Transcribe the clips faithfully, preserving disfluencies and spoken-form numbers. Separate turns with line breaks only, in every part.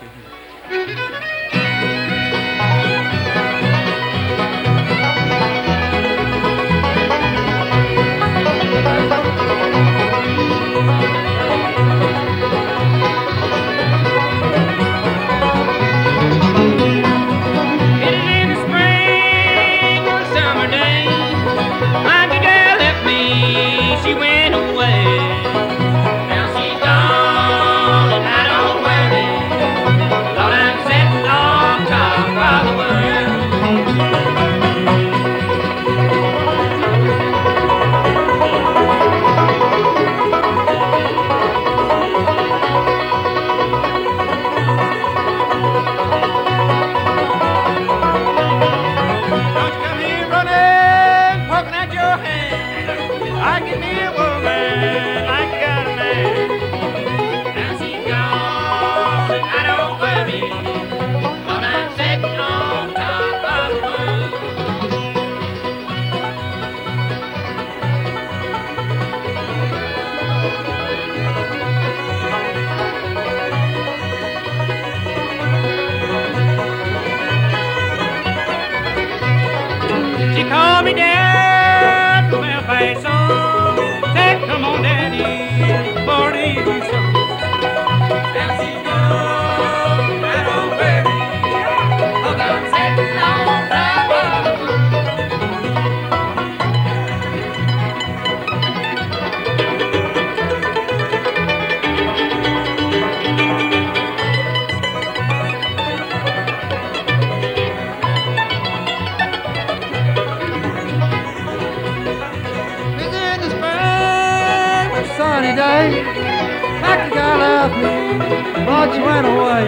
Sunny day, like the guy left me, but you went away.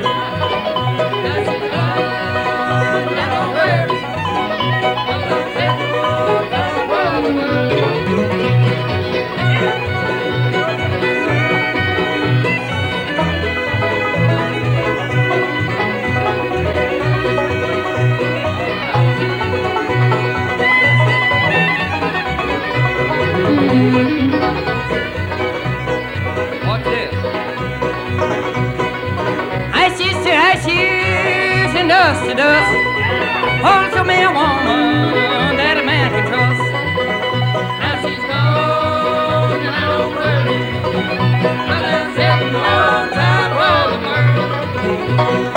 What's this?
Ashes to ashes and dust to dust. Oh, show me a woman that a man can trust. Now she's gone and I don't worry. But I'm sitting on top of the world.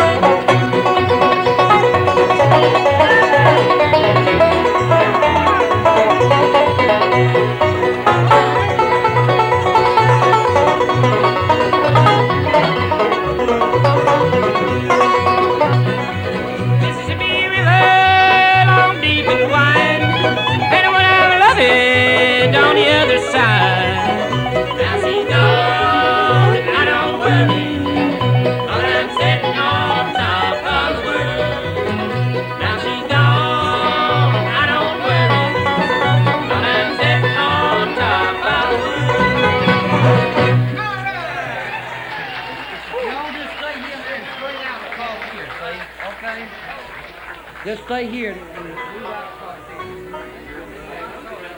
Just stay here and, and